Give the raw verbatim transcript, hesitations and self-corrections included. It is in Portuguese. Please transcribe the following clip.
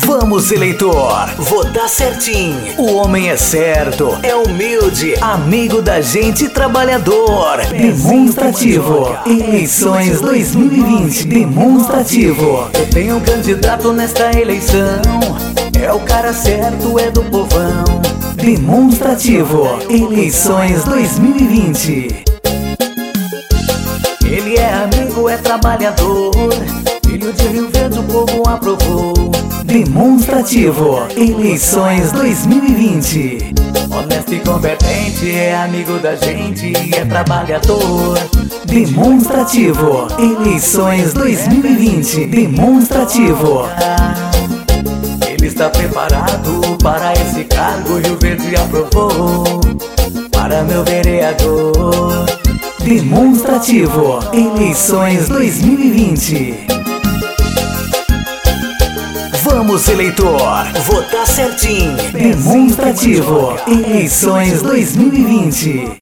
Vamos, eleitor, votar certinho. O homem é certo, é humilde, amigo da gente trabalhador. Demonstrativo. Eleições dois mil e vinte. Demonstrativo. Eu tenho um candidato nesta eleição. É o cara certo, é do povão. Demonstrativo. Eleições dois mil e vinte. Ele é amigo, é trabalhador. Filho de Rio Verde, o povo aprovou. Demonstrativo. Eleições dois mil e vinte. Honesto e competente, é amigo da gente, é trabalhador. Demonstrativo. Eleições dois mil e vinte. Demonstrativo. Ele está preparado para esse cargo, Rio Verde aprovou. Para meu vereador. Demonstrativo. Eleições dois mil e vinte. Vamos, eleitor, votar certinho. Demonstrativo. Eleições dois mil e vinte.